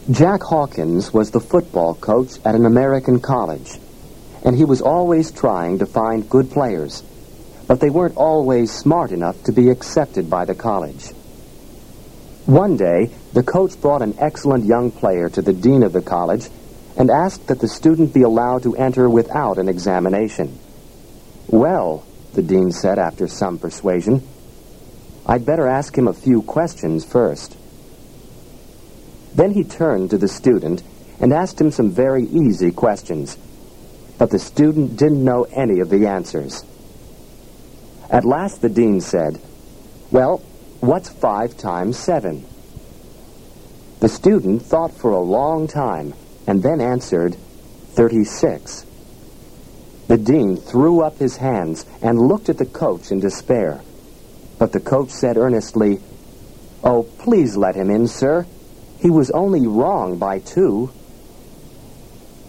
Jack Hawkins was the football coach at an American college, and he was always trying to find good players, but they weren't always smart enough to be accepted by the college. One day, the coach brought an excellent young player to the dean of the college and asked that the student be allowed to enter without an examination. "Well," the dean said after some persuasion, "I'd better ask him a few questions first." Then he turned to the student and asked him some very easy questions, but the student didn't know any of the answers. At last the dean said, "Well, what's 5 times 7? The student thought for a long time and then answered, 36. The dean threw up his hands and looked at the coach in despair. But the coach said earnestly, "Oh, please let him in, sir. He was only wrong by 2.